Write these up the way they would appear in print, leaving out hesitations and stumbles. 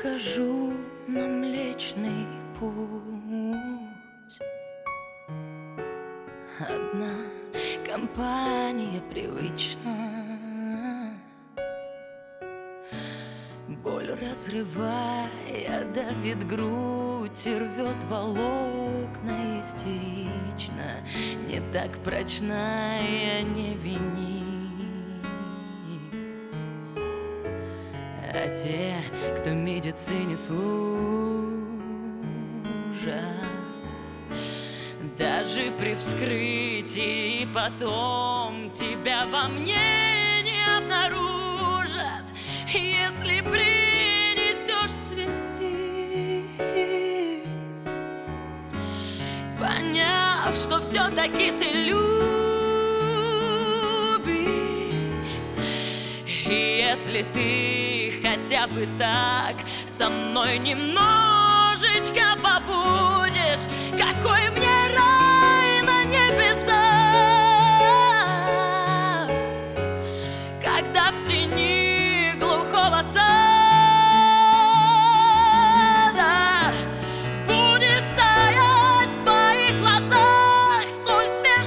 выхожу на Млечный Путь. Одна компания привычна, боль разрывая, давит грудь и рвет волокна истерично. Не так прочная, не вини. А те, кто медицине служат, даже при вскрытии потом тебя во мне не обнаружат. Если принесешь цветы, поняв, что все-таки ты любишь, и если ты хотя бы так со мной немножечко побудешь, какой мне рай на небесах, когда в тени глухого сада будет стоять в твоих глазах соль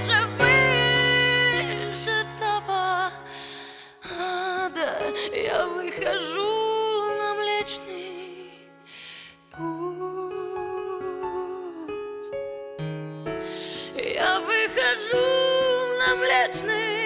свежевыжатого ада. Я выхожу на Млечный Путь. Я выхожу на Млечный